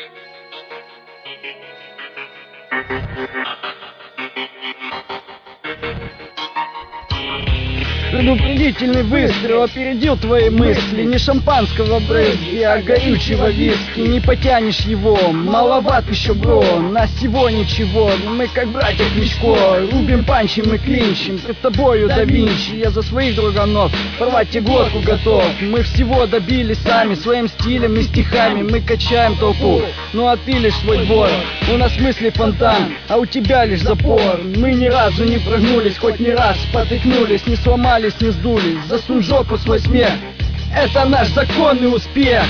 Предупредительный выстрел опередил твои мысли. Не шампанского брызги, а горючего виски. Не потянешь его, маловат еще, бро. Нас всего ничего, мы как братья Кличко. Рубим, панчим и клинчим, пред тобою да Винчи. Я за своих друганов порвать тебе глотку готов. Мы всего добились сами, своим стилем и стихами. Мы качаем толпу, ну а ты лишь свой двор. У нас мысли фонтан, а у тебя лишь запор. Мы ни разу не прогнулись, хоть не раз спотыкнулись, не сломались, не сдулись. Засунь жопу свой смех, это наш законный успех.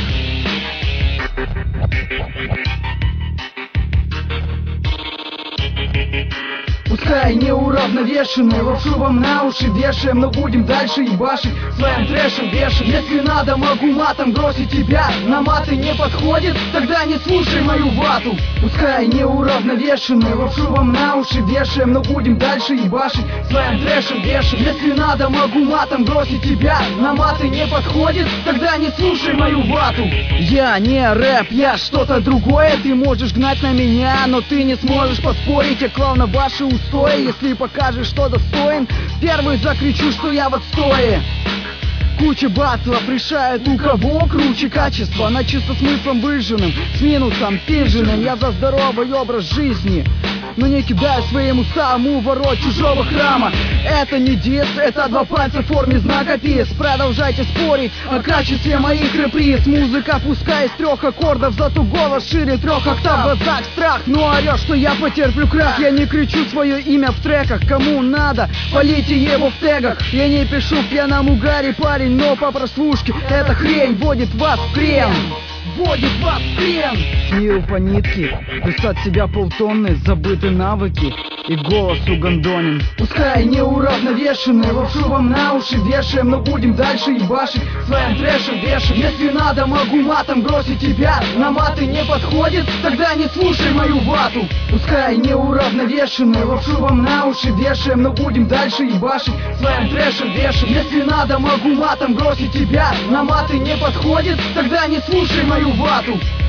Пускай неуравновешенные лапшу вам на уши вешаем, но будем дальше ебашить, своим трэшем вешаем. Если надо, могу матом бросить тебя, на маты не подходит, тогда не слушай мою вату. Пускай неуравновешенные лапшу вам на уши вешаем, но будем дальше ебашить, своим трэшем вешаем. Если надо, могу матом бросить тебя, на маты не подходит, тогда не слушай мою вату. Я не рэп, я что-то другое. Ты можешь гнать на меня, но ты не сможешь поспорить. Я клал на ваши устои. Если покажешь, что достоин, первый закричу, что я в отстое. Куча батлов решает, у кого круче качество. На чисто смыслом выжженным, с минусом пиженным. Я за здоровый образ жизни, но не кидаю своим уставом у ворот чужого храма. Это не дисс, это два пальца в форме знака пис. Продолжайте спорить о качестве моих реприз. Музыка пускай из 3 аккордов, зато голос шире 3 октав. В глазах страх, но орешь, что я потерплю крах. Я не кричу свое имя в треках, кому надо, полейте его в тегах. Я не пишу в пьяном угаре, парень, но по прослушке эта хрень вводит вас в крем. Вводит вас в крем. С миру по нитке, плюс от себя полтонны, забыты навыки и голос угандонен. Пускай неуравновешенные лапшу вам на уши вешаем, но будем дальше ебашить, своим трэшем вешаем. Если надо, могу матом бросить тебя, на маты не подходит, тогда не слушай мою вату. Пускай неуравновешенные лапшу вам на уши вешаем, но будем дальше ебашить, своим трэшем вешаем. Если надо, могу матом бросить тебя, на маты не подходит, тогда не слушай мою вату.